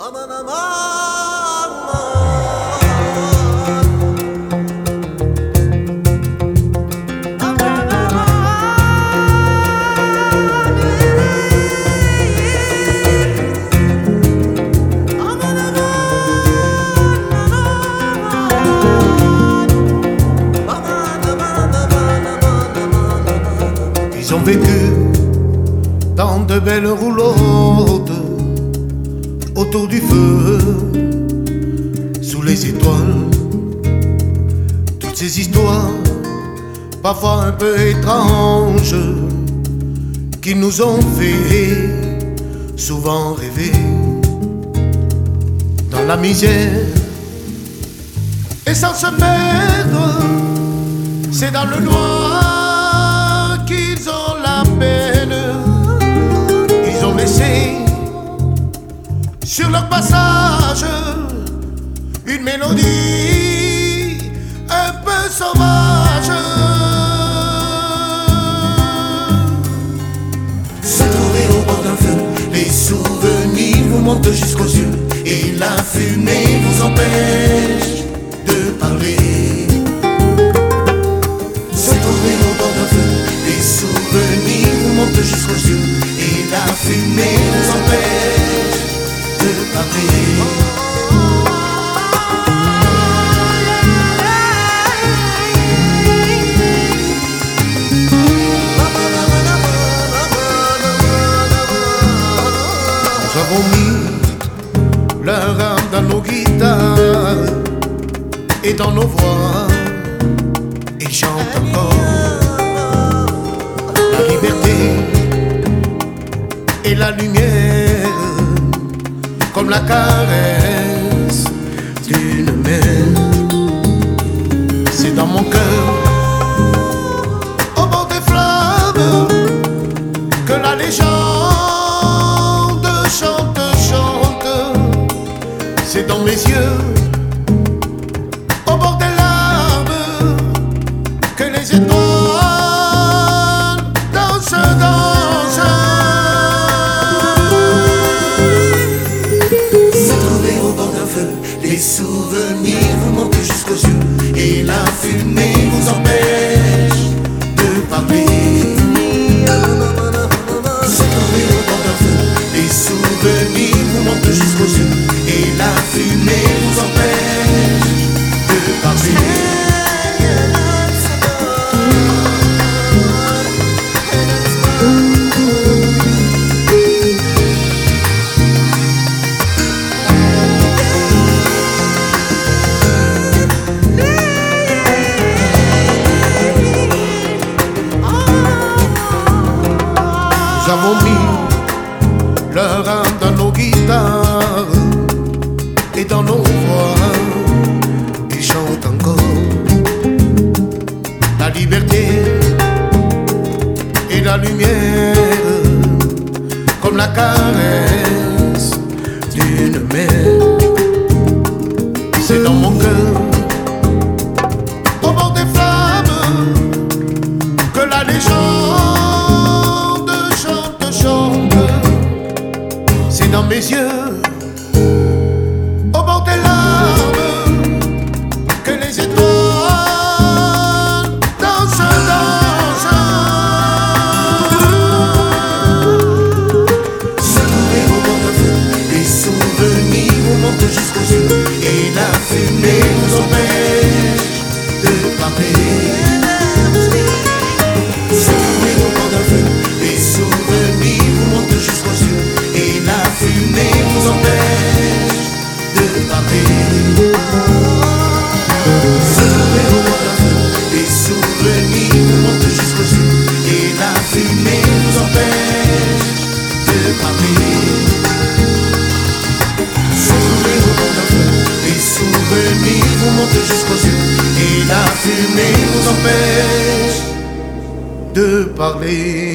Aman aman Ils ont vécu dans de belles roulottes autour du feu, sous les étoiles. Toutes ces histoires, parfois un peu étranges, qui nous ont fait souvent rêver dans la misère et sans se perdre. C'est dans le noir qu'ils ont la peine. Ils ont laissé sur leur passage une mélodie un peu sauvage. Se trouver au bord d'un feu, les souvenirs vous montent jusqu'aux yeux, et la fumée vous empêche de parler. Se trouver au bord d'un feu, les souvenirs vous montent jusqu'aux yeux, et la fumée vous empêche de parler. Nous avons mis leur âme dans nos guitares et dans nos voix. Ils chantent encore la liberté et la lumière, comme la caresse d'une main. C'est dans mon cœur, au bord des flammes, que la légende chante, chante. C'est dans mes yeux, au bord des larmes, que les étoiles dansent, dansent. Se trouver au bord d'un feu, les souvenirs vous montent jusqu'aux yeux, et la fumée vous empêche de parler. Se trouver au bord d'un feu, les souvenirs vous montent jusqu'aux yeux, et la fumée vous empêche de parler. Nous avons mis leur âme dans nos guitares et dans nos voix. Ils chantent encore la liberté et la lumière, comme la caresse d'une main. C'est dans mon cœur, au bord des flammes, que la légende chante, chante. C'est dans mes yeux, au bord des larmes, que les étoiles dansent, dansent. Se trouver au bord d'un feu, les souvenirs vous montent jusqu'aux yeux, et la fumée vous empêche de parler. Se trouver au bord d'un feu, les souvenirs vous montent jusqu'aux yeux, et la fumée vous empêche de parler. Se trouver au bord d'un feu, les souvenirs vous montent jusqu'aux yeux, et la fumée vous empêche de parler. Se trouver au bord d'un feu, les souvenirs vous montent jusqu'aux yeux, et la fumée vous empêche De parler.